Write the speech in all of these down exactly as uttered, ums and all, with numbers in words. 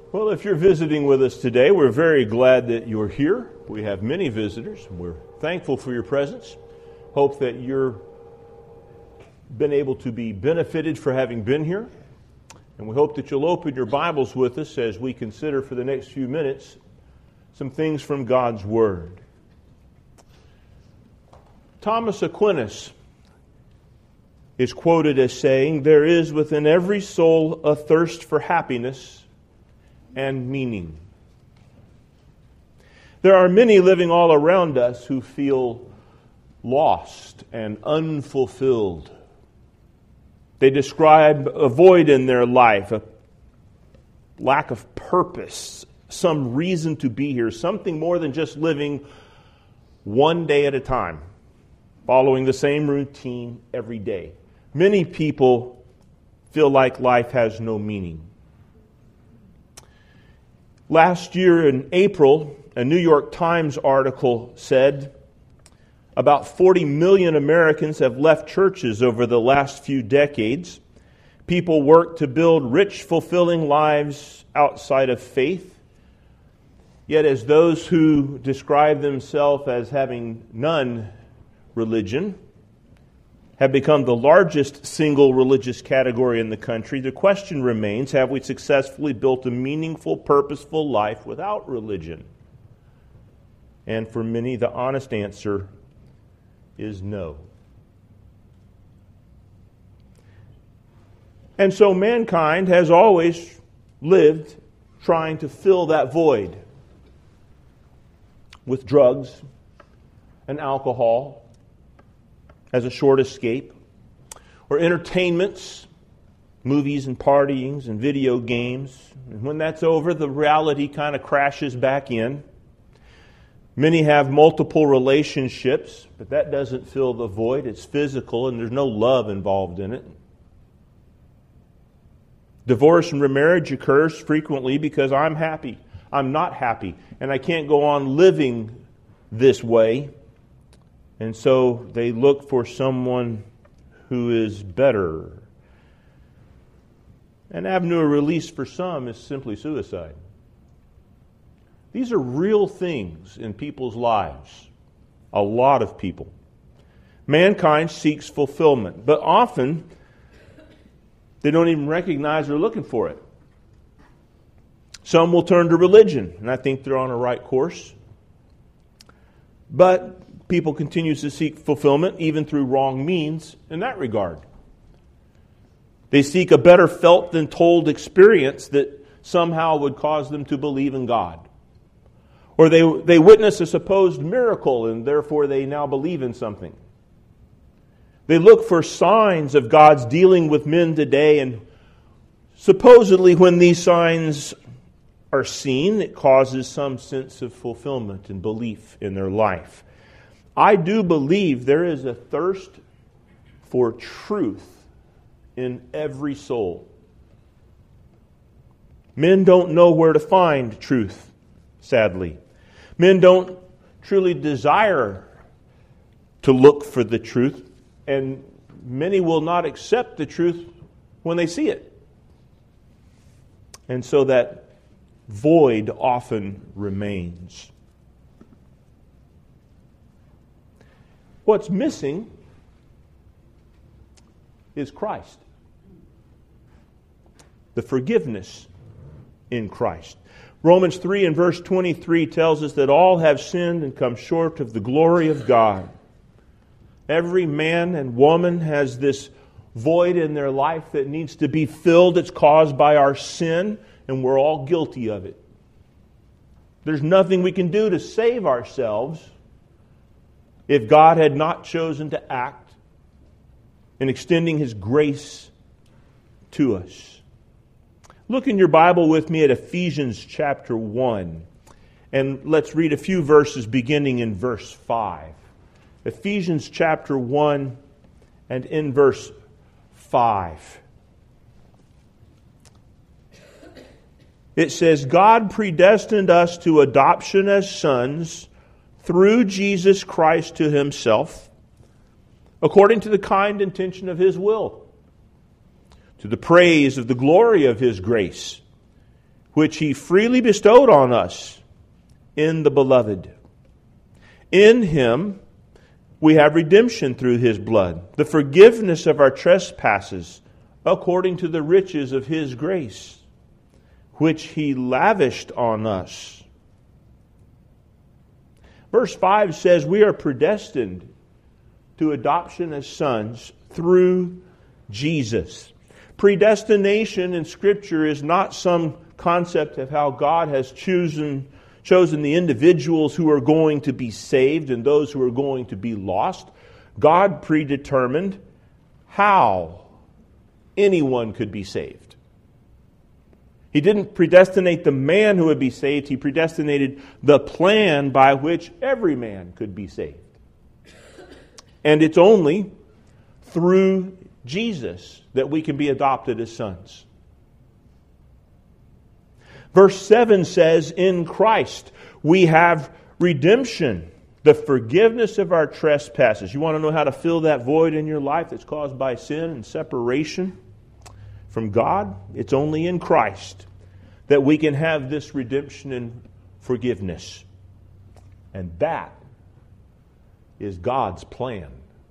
Well, if you're visiting with us today, we're very glad that you're here. We have many visitors. We're thankful for your presence. Hope that you're been able to be benefited for having been here. And we hope that you'll open your Bibles with us as we consider for the next few minutes some things from God's Word. Thomas Aquinas is quoted as saying, "There is within every soul a thirst for happiness and meaning." There are many living all around us who feel lost and unfulfilled. They describe a void in their life, a lack of purpose, some reason to be here, something more than just living one day at a time, following the same routine every day. Many people feel like life has no meaning. Last year in April, a New York Times article said about forty million Americans have left churches over the last few decades. People work to build rich, fulfilling lives outside of faith. Yet as those who describe themselves as having none religion have become the largest single religious category in the country, the question remains, have we successfully built a meaningful, purposeful life without religion? And for many, the honest answer is no. And so mankind has always lived trying to fill that void with drugs and alcohol as a short escape, or entertainments, movies and partyings and video games. And when that's over, the reality kind of crashes back in. Many have multiple relationships, but that doesn't fill the void. It's physical and there's no love involved in it. Divorce and remarriage occurs frequently because I'm happy, I'm not happy, and I can't go on living this way. And so they look for someone who is better. An avenue of release for some is simply suicide. These are real things in people's lives. A lot of people. Mankind seeks fulfillment, but often they don't even recognize they're looking for it. Some will turn to religion, and I think they're on a right course. But people continue to seek fulfillment, even through wrong means, in that regard. They seek a better felt than told experience that somehow would cause them to believe in God. Or they, they witness a supposed miracle, and therefore they now believe in something. They look for signs of God's dealing with men today, and supposedly when these signs are seen, it causes some sense of fulfillment and belief in their life. I do believe there is a thirst for truth in every soul. Men don't know where to find truth, sadly. Men don't truly desire to look for the truth, and many will not accept the truth when they see it. And so that void often remains. What's missing is Christ. The forgiveness in Christ. Romans three and verse twenty-three tells us that all have sinned and come short of the glory of God. Every man and woman has this void in their life that needs to be filled. It's caused by our sin, and we're all guilty of it. There's nothing we can do to save ourselves if God had not chosen to act in extending His grace to us. Look in your Bible with me at Ephesians chapter one. And let's read a few verses beginning in verse five. Ephesians chapter one and in verse five. It says, God predestined us to adoption as sons through Jesus Christ to Himself, according to the kind intention of His will, to the praise of the glory of His grace, which He freely bestowed on us in the Beloved. In Him we have redemption through His blood, the forgiveness of our trespasses, according to the riches of His grace, which He lavished on us. Verse five says we are predestined to adoption as sons through Jesus. Predestination in Scripture is not some concept of how God has chosen, chosen the individuals who are going to be saved and those who are going to be lost. God predetermined how anyone could be saved. He didn't predestinate the man who would be saved. He predestinated the plan by which every man could be saved. And it's only through Jesus that we can be adopted as sons. Verse seven says, in Christ we have redemption, the forgiveness of our trespasses. You want to know how to fill that void in your life that's caused by sin and separation from God? It's only in Christ that we can have this redemption and forgiveness. And that is God's plan.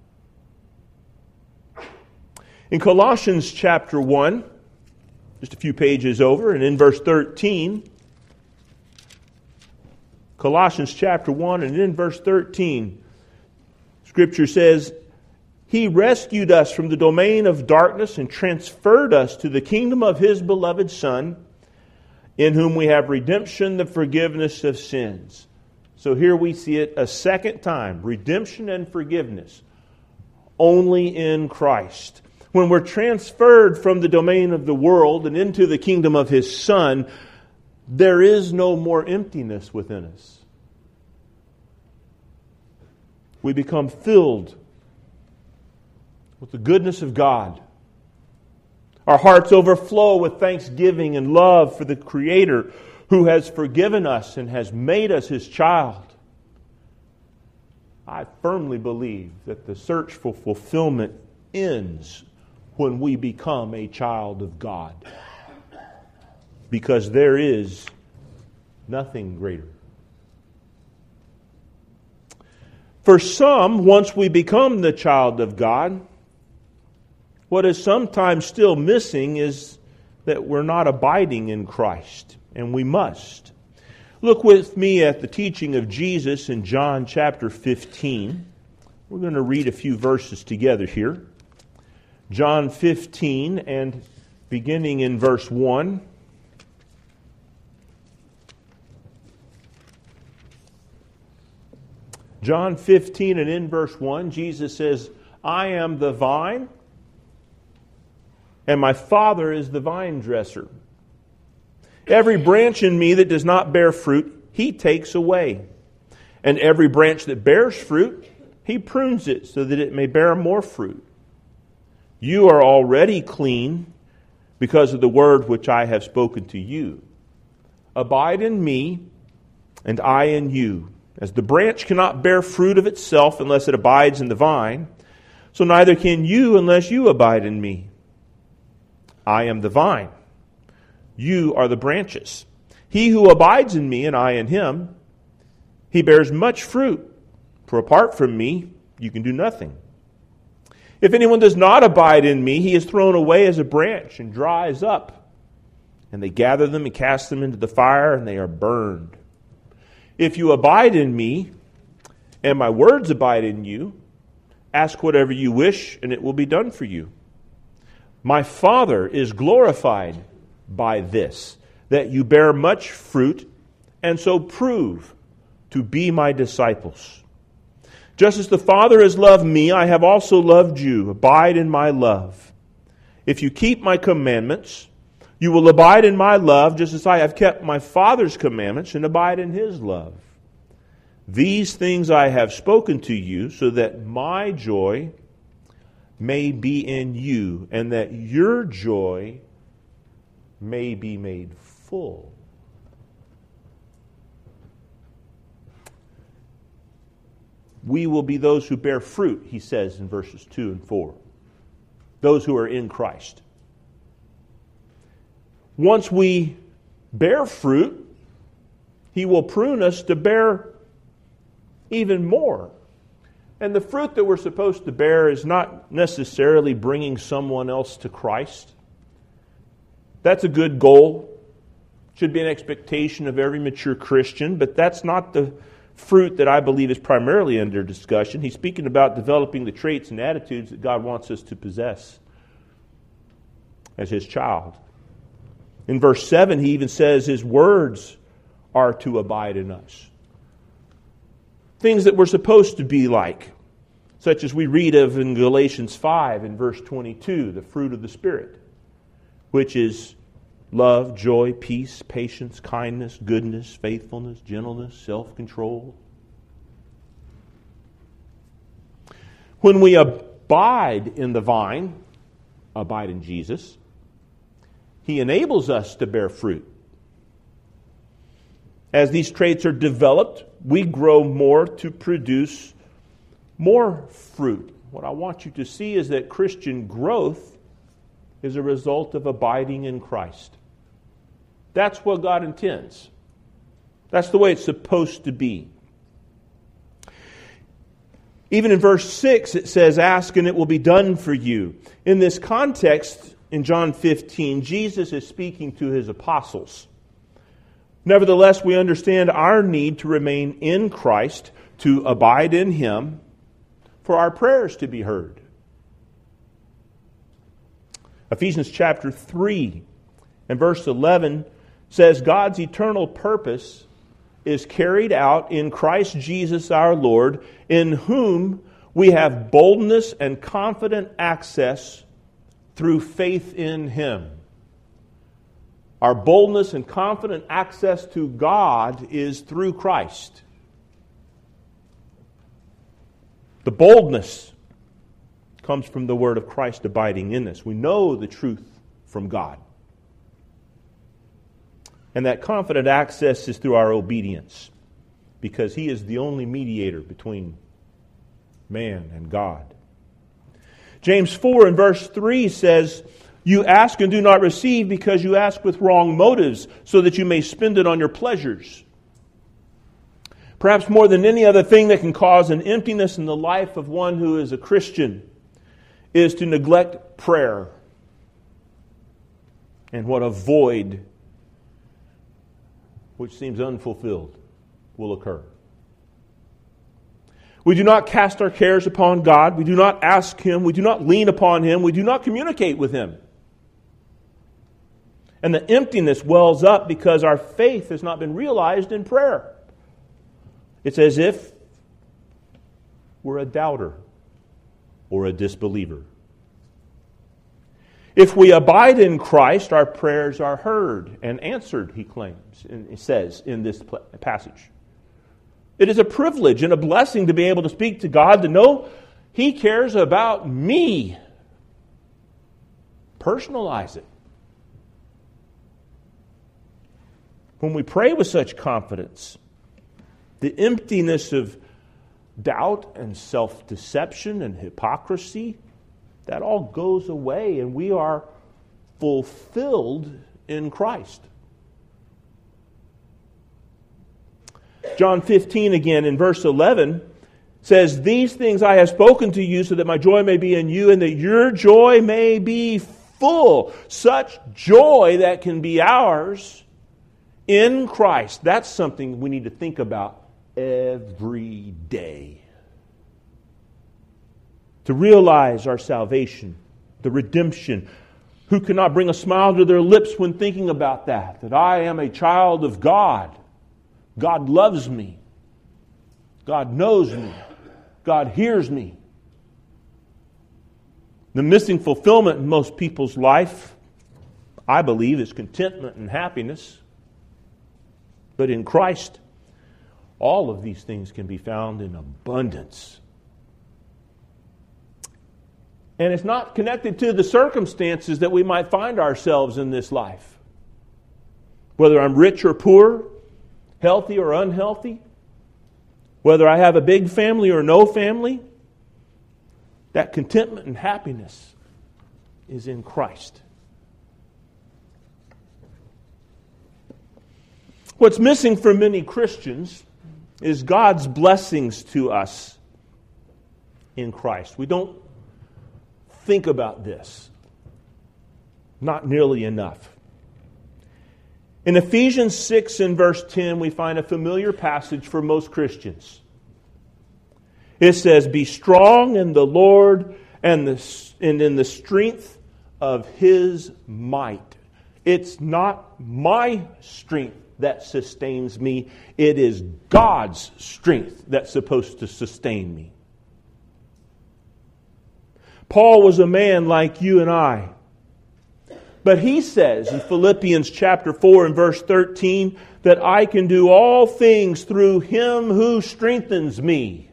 In Colossians chapter one, just a few pages over, and in verse thirteen, Colossians chapter one and in verse thirteen, Scripture says, He rescued us from the domain of darkness and transferred us to the kingdom of His beloved Son, in whom we have redemption, the forgiveness of sins. So here we see it a second time, redemption and forgiveness, only in Christ. When we're transferred from the domain of the world and into the kingdom of His Son, there is no more emptiness within us. We become filled with the goodness of God. Our hearts overflow with thanksgiving and love for the Creator who has forgiven us and has made us His child. I firmly believe that the search for fulfillment ends when we become a child of God, because there is nothing greater. For some, once we become the child of God, what is sometimes still missing is that we're not abiding in Christ, and we must. Look with me at the teaching of Jesus in John chapter fifteen. We're going to read a few verses together here. John fifteen, and beginning in verse one. John fifteen and in verse one, Jesus says, I am the vine, and my Father is the vine dresser. Every branch in me that does not bear fruit, He takes away. And every branch that bears fruit, He prunes it so that it may bear more fruit. You are already clean because of the word which I have spoken to you. Abide in me, and I in you. As the branch cannot bear fruit of itself unless it abides in the vine, so neither can you unless you abide in me. I am the vine. You are the branches. He who abides in me and I in him, he bears much fruit. For apart from me, you can do nothing. If anyone does not abide in me, he is thrown away as a branch and dries up. And they gather them and cast them into the fire, and they are burned. If you abide in me, and my words abide in you, ask whatever you wish, and it will be done for you. My Father is glorified by this, that you bear much fruit, and so prove to be my disciples. Just as the Father has loved me, I have also loved you. Abide in my love. If you keep my commandments, you will abide in my love, just as I have kept my Father's commandments and abide in his love. These things I have spoken to you, so that my joy may be in you, and that your joy may be made full. We will be those who bear fruit, he says in verses two and four. Those who are in Christ. Once we bear fruit, He will prune us to bear even more. And the fruit that we're supposed to bear is not necessarily bringing someone else to Christ. That's a good goal. Should be an expectation of every mature Christian, but that's not the fruit that I believe is primarily under discussion. He's speaking about developing the traits and attitudes that God wants us to possess as His child. In verse seven, he even says His words are to abide in us. Things that we're supposed to be like, such as we read of in Galatians five in verse twenty-two, the fruit of the Spirit, which is love, joy, peace, patience, kindness, goodness, faithfulness, gentleness, self-control. When we abide in the vine, abide in Jesus, He enables us to bear fruit. As these traits are developed, we grow more to produce more fruit. What I want you to see is that Christian growth is a result of abiding in Christ. That's what God intends. That's the way it's supposed to be. Even in verse six, it says, "Ask and it will be done for you." In this context, in John fifteen, Jesus is speaking to His apostles. Nevertheless, we understand our need to remain in Christ, to abide in Him, for our prayers to be heard. Ephesians chapter three and verse eleven says, God's eternal purpose is carried out in Christ Jesus our Lord, in whom we have boldness and confident access through faith in Him. Our boldness and confident access to God is through Christ. The boldness comes from the word of Christ abiding in us. We know the truth from God. And that confident access is through our obedience, because He is the only mediator between man and God. James four and verse three says, "You ask and do not receive because you ask with wrong motives, so that you may spend it on your pleasures." Perhaps more than any other thing that can cause an emptiness in the life of one who is a Christian is to neglect prayer. And what a void which seems unfulfilled will occur. We do not cast our cares upon God. We do not ask Him. We do not lean upon Him. We do not communicate with Him. And the emptiness wells up because our faith has not been realized in prayer. It's as if we're a doubter or a disbeliever. If we abide in Christ, our prayers are heard and answered, he claims, and he says in this passage. It is a privilege and a blessing to be able to speak to God, to know He cares about me. Personalize it. When we pray with such confidence, the emptiness of doubt and self-deception and hypocrisy, that all goes away, and we are fulfilled in Christ. John fifteen again in verse eleven says, "These things I have spoken to you so that my joy may be in you and that your joy may be full." Such joy that can be ours in Christ. That's something we need to think about every day. To realize our salvation, the redemption. Who cannot bring a smile to their lips when thinking about that? That I am a child of God. God loves me. God knows me. God hears me. The missing fulfillment in most people's life, I believe, is contentment and happiness. But in Christ, all of these things can be found in abundance. And it's not connected to the circumstances that we might find ourselves in this life. Whether I'm rich or poor, healthy or unhealthy, whether I have a big family or no family, that contentment and happiness is in Christ. What's missing for many Christians is God's blessings to us in Christ. We don't think about this. Not nearly enough. In Ephesians six and verse ten, we find a familiar passage for most Christians. It says, "Be strong in the Lord and, the, and in the strength of His might." It's not my strength that sustains me. It is God's strength that's supposed to sustain me. Paul was a man like you and I. But he says in Philippians chapter four and verse thirteen that I can do all things through Him who strengthens me.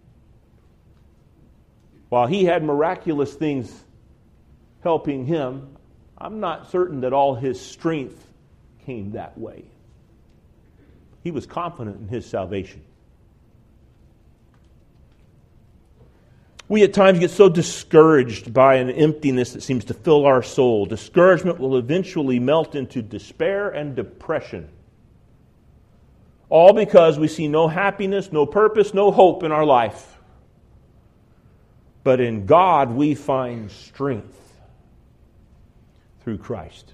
While he had miraculous things helping him, I'm not certain that all his strength came that way. He was confident in his salvation. We at times get so discouraged by an emptiness that seems to fill our soul. Discouragement will eventually melt into despair and depression. All because we see no happiness, no purpose, no hope in our life. But in God we find strength through Christ.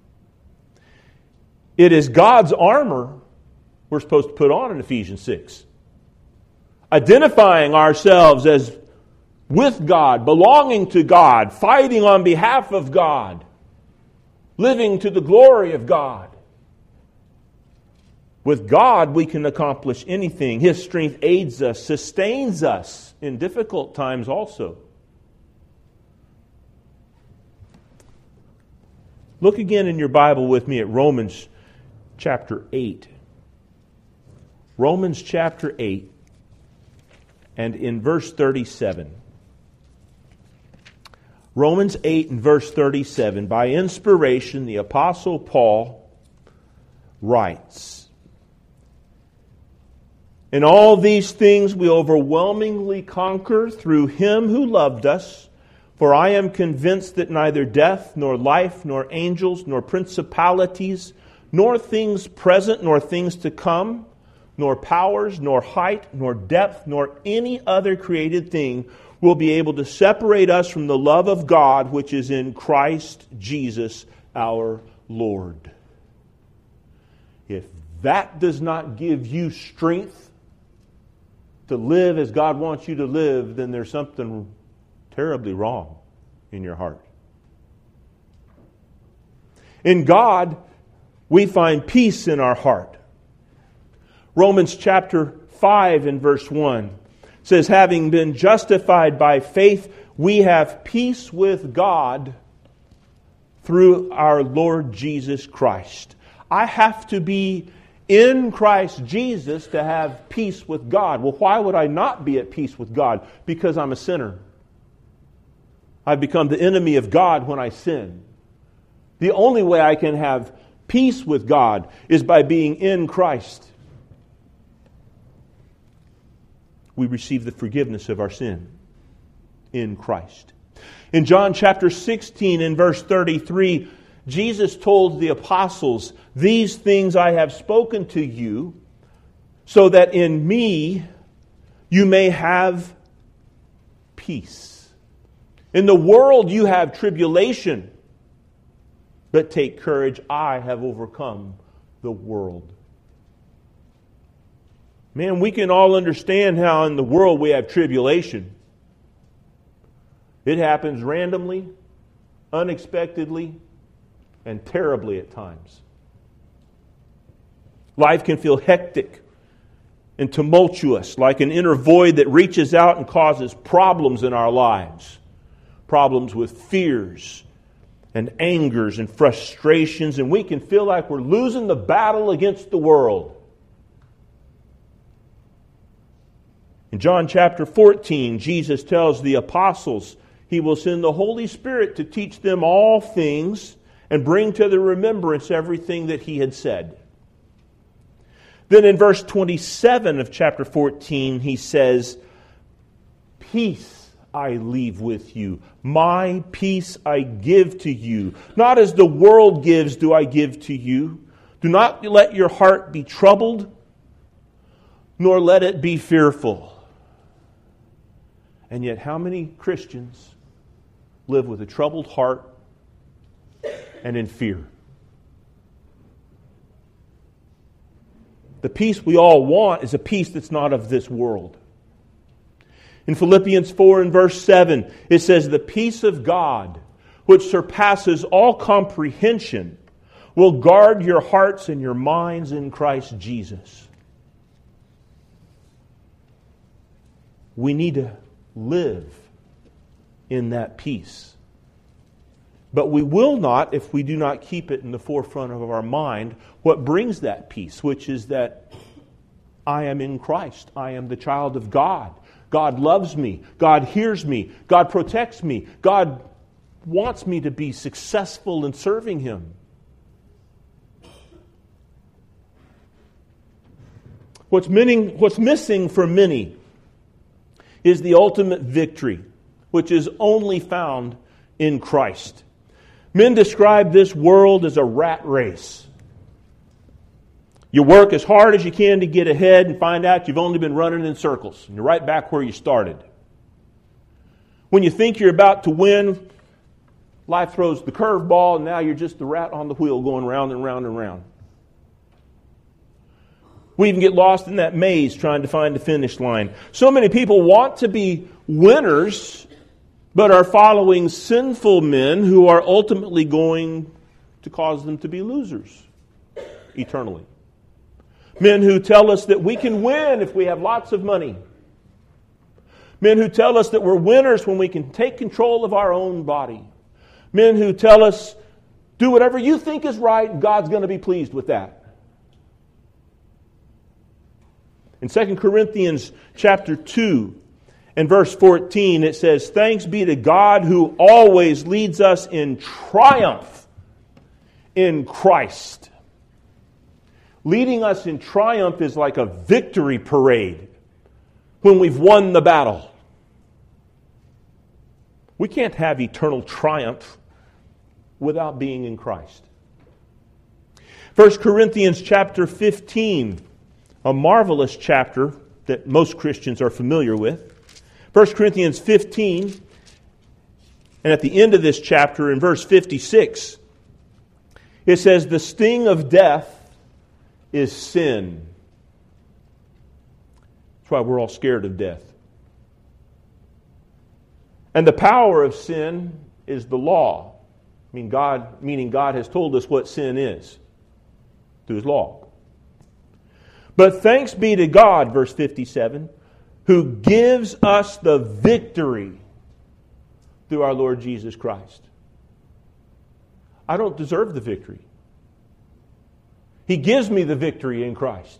It is God's armor we're supposed to put on in Ephesians six. Identifying ourselves as with God, belonging to God, fighting on behalf of God, living to the glory of God. With God, we can accomplish anything. His strength aids us, sustains us in difficult times also. Look again in your Bible with me at Romans chapter eight. Romans chapter eight and in verse thirty-seven. Romans eight and verse thirty-seven. By inspiration, the Apostle Paul writes, "In all these things we overwhelmingly conquer through Him who loved us. For I am convinced that neither death, nor life, nor angels, nor principalities, nor things present, nor things to come, nor powers, nor height, nor depth, nor any other created thing will be able to separate us from the love of God which is in Christ Jesus our Lord." If that does not give you strength to live as God wants you to live, then there's something terribly wrong in your heart. In God, we find peace in our heart. Romans chapter five and verse one says, "Having been justified by faith, we have peace with God through our Lord Jesus Christ." I have to be in Christ Jesus to have peace with God. Well, why would I not be at peace with God? Because I'm a sinner. I've become the enemy of God when I sin. The only way I can have peace with God is by being in Christ. We receive the forgiveness of our sin in Christ. In John chapter sixteen and verse thirty-three, Jesus told the apostles, "These things I have spoken to you, so that in me you may have peace. In the world you have tribulation, but take courage, I have overcome the world." Man, we can all understand how in the world we have tribulation. It happens randomly, unexpectedly, and terribly at times. Life can feel hectic and tumultuous, like an inner void that reaches out and causes problems in our lives. Problems with fears and angers and frustrations, and we can feel like we're losing the battle against the world. In John chapter fourteen, Jesus tells the apostles He will send the Holy Spirit to teach them all things and bring to their remembrance everything that He had said. Then in verse twenty-seven of chapter fourteen, He says, "Peace I leave with you. My peace I give to you. Not as the world gives do I give to you. Do not let your heart be troubled, nor let it be fearful. And yet, how many Christians live with a troubled heart and in fear? The peace we all want is a peace that's not of this world. In Philippians four and verse seven, it says, "The peace of God, which surpasses all comprehension, will guard your hearts and your minds in Christ Jesus." We need to live in that peace. But we will not if we do not keep it in the forefront of our mind what brings that peace, which is that I am in Christ. I am the child of God. God loves me. God hears me. God protects me. God wants me to be successful in serving Him. What's, meaning, what's missing for many is the ultimate victory, which is only found in Christ. Men describe this world as a rat race. You work as hard as you can to get ahead and find out you've only been running in circles. And you're right back where you started. When you think you're about to win, life throws the curveball and now you're just the rat on the wheel going round and round and round. We even get lost in that maze trying to find the finish line. So many people want to be winners, but are following sinful men who are ultimately going to cause them to be losers eternally. Men who tell us that we can win if we have lots of money. Men who tell us that we're winners when we can take control of our own body. Men who tell us, do whatever you think is right, God's going to be pleased with that. In Second Corinthians chapter two and verse fourteen, it says, "Thanks be to God who always leads us in triumph in Christ." Leading us in triumph is like a victory parade when we've won the battle. We can't have eternal triumph without being in Christ. First Corinthians chapter fifteen, a marvelous chapter that most Christians are familiar with. First Corinthians fifteen, and at the end of this chapter in verse fifty-six, it says, "The sting of death is sin." That's why we're all scared of death. "And the power of sin is the law." I mean, God, meaning God has told us what sin is through His law. "But thanks be to God," verse fifty-seven, "who gives us the victory through our Lord Jesus Christ." I don't deserve the victory. He gives me the victory in Christ.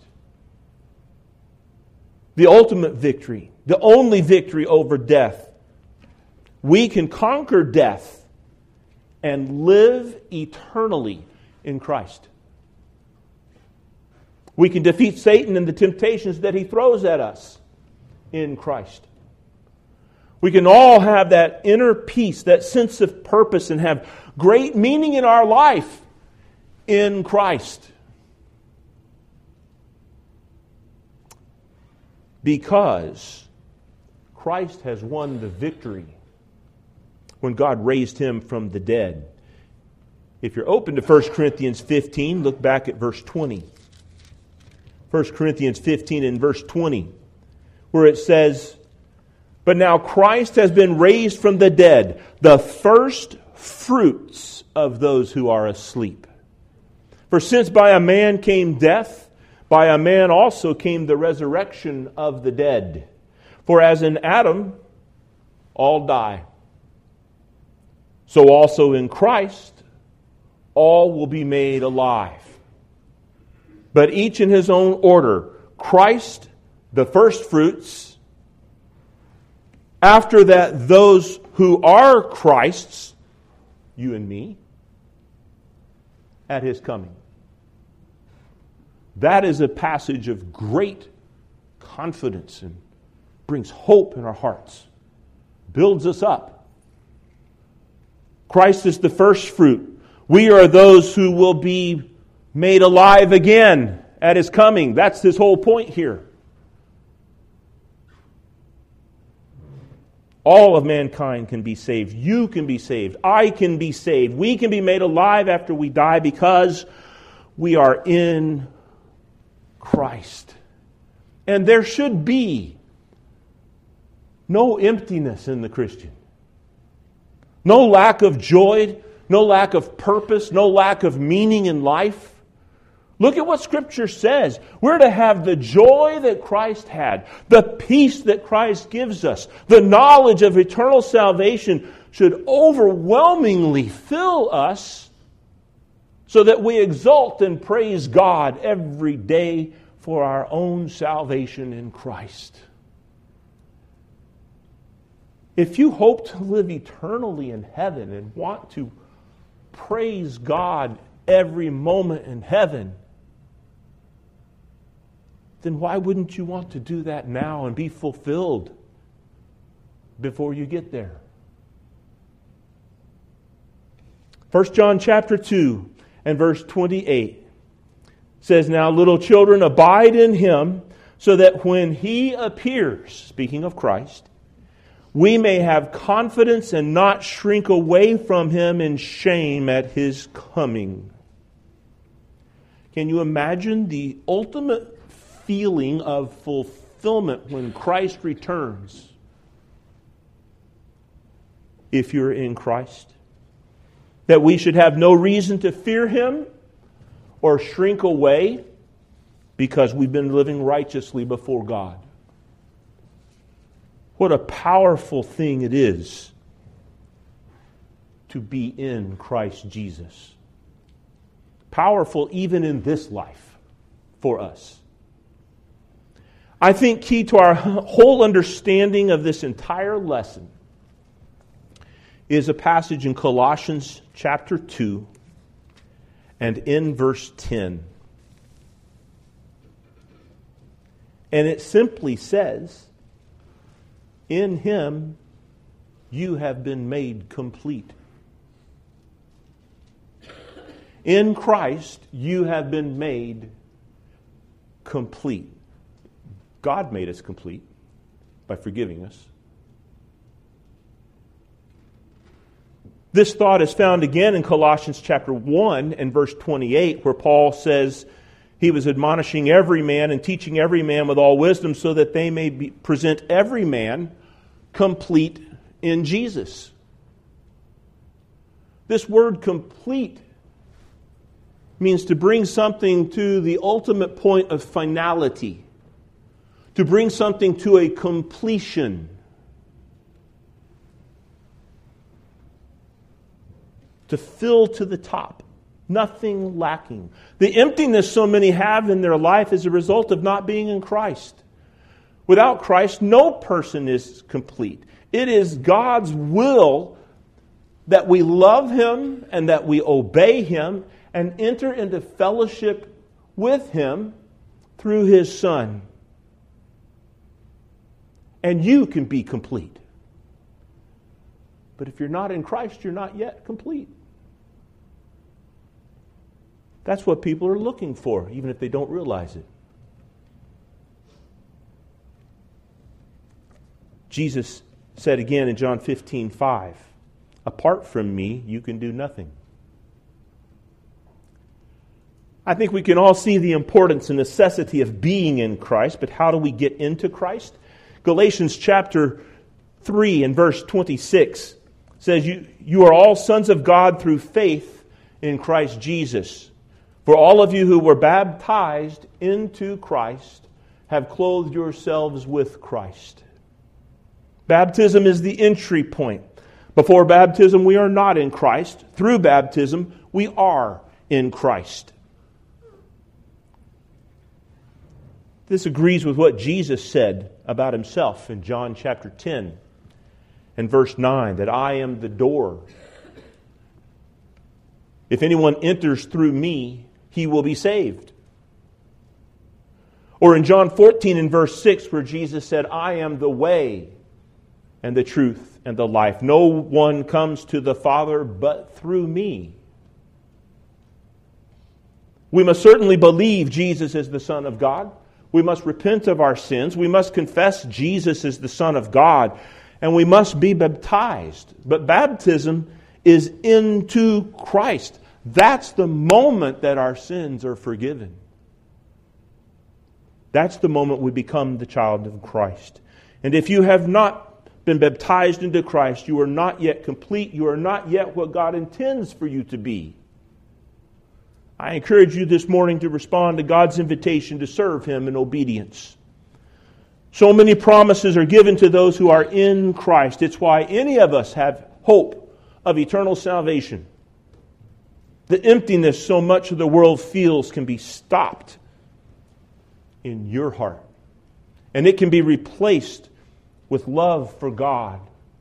The ultimate victory, the only victory over death. We can conquer death and live eternally in Christ. We can defeat Satan and the temptations that he throws at us in Christ. We can all have that inner peace, that sense of purpose, and have great meaning in our life in Christ. Because Christ has won the victory when God raised Him from the dead. If you're open to First Corinthians fifteen, look back at verse twenty. First Corinthians fifteen and verse twenty, where it says, "But now Christ has been raised from the dead, the first fruits of those who are asleep. For since by a man came death, by a man also came the resurrection of the dead. For as in Adam all die, so also in Christ all will be made alive. But each in his own order. Christ, the first fruits. After that, those who are Christ's, you and me, at His coming." That is a passage of great confidence and brings hope in our hearts, builds us up. Christ is the first fruit. We are those who will be made alive again at His coming. That's His whole point here. All of mankind can be saved. You can be saved. I can be saved. We can be made alive after we die because we are in Christ. And there should be no emptiness in the Christian. No lack of joy, no lack of purpose, no lack of meaning in life. Look at what Scripture says. We're to have the joy that Christ had, the peace that Christ gives us, the knowledge of eternal salvation should overwhelmingly fill us so that we exult and praise God every day for our own salvation in Christ. If you hope to live eternally in heaven and want to praise God every moment in heaven, then why wouldn't you want to do that now and be fulfilled before you get there? First John chapter two and verse twenty-eight says, "Now little children, abide in Him, so that when He appears," speaking of Christ, "we may have confidence and not shrink away from Him in shame at His coming." Can you imagine the ultimate feeling of fulfillment when Christ returns if you're in Christ? That we should have no reason to fear Him or shrink away because we've been living righteously before God. What a powerful thing it is to be in Christ Jesus. Powerful even in this life for us. I think key to our whole understanding of this entire lesson is a passage in Colossians chapter two and in verse ten. And it simply says, "In Him you have been made complete." In Christ you have been made complete. God made us complete by forgiving us. This thought is found again in Colossians chapter one and verse twenty-eight, where Paul says he was admonishing every man and teaching every man with all wisdom so that they may be, present every man complete in Jesus. This word complete means to bring something to the ultimate point of finality. To bring something to a completion. To fill to the top. Nothing lacking. The emptiness so many have in their life is a result of not being in Christ. Without Christ, no person is complete. It is God's will that we love Him and that we obey Him and enter into fellowship with Him through His Son. And you can be complete. But if you're not in Christ, you're not yet complete. That's what people are looking for, even if they don't realize it. Jesus said again in John fifteen five, "Apart from me, you can do nothing." I think we can all see the importance and necessity of being in Christ, but how do we get into Christ? Galatians chapter three and verse twenty-six says, you, you are all sons of God through faith in Christ Jesus. For all of you who were baptized into Christ have clothed yourselves with Christ. Baptism is the entry point. Before baptism, we are not in Christ. Through baptism, we are in Christ. This agrees with what Jesus said about Himself in John chapter ten and verse nine, that I am the door. If anyone enters through me, he will be saved. Or in John fourteen and verse six, where Jesus said, I am the way and the truth and the life. No one comes to the Father but through me. We must certainly believe Jesus is the Son of God. We must repent of our sins. We must confess Jesus is the Son of God. And we must be baptized. But baptism is into Christ. That's the moment that our sins are forgiven. That's the moment we become the child of Christ. And if you have not been baptized into Christ, you are not yet complete. You are not yet what God intends for you to be. I encourage you this morning to respond to God's invitation to serve Him in obedience. So many promises are given to those who are in Christ. It's why any of us have hope of eternal salvation. The emptiness so much of the world feels can be stopped in your heart. And it can be replaced with love for God.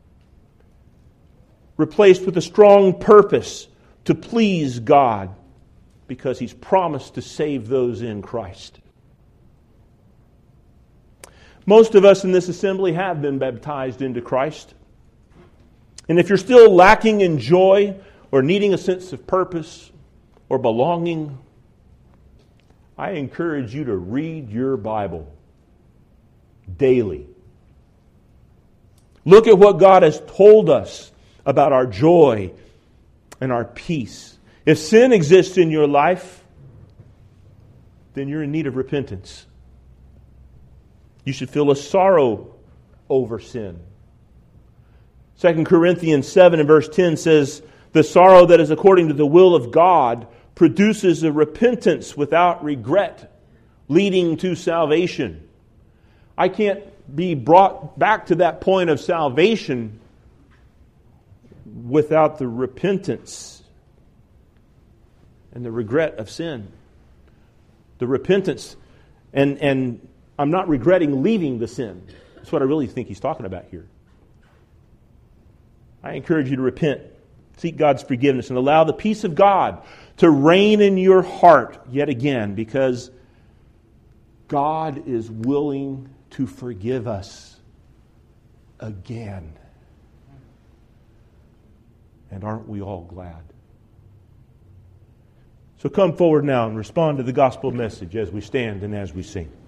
Replaced with a strong purpose to please God, because He's promised to save those in Christ. Most of us in this assembly have been baptized into Christ. And if you're still lacking in joy or needing a sense of purpose or belonging, I encourage you to read your Bible daily. Look at what God has told us about our joy and our peace. If sin exists in your life, then you're in need of repentance. You should feel a sorrow over sin. Second Corinthians seven and verse ten says, "The sorrow that is according to the will of God produces a repentance without regret, leading to salvation." I can't be brought back to that point of salvation without the repentance and the regret of sin. The repentance, and, and I'm not regretting leaving the sin. That's what I really think he's talking about here. I encourage you to repent, seek God's forgiveness, and allow the peace of God to reign in your heart yet again, because God is willing to forgive us again. And aren't we all glad? So come forward now and respond to the gospel message as we stand and as we sing.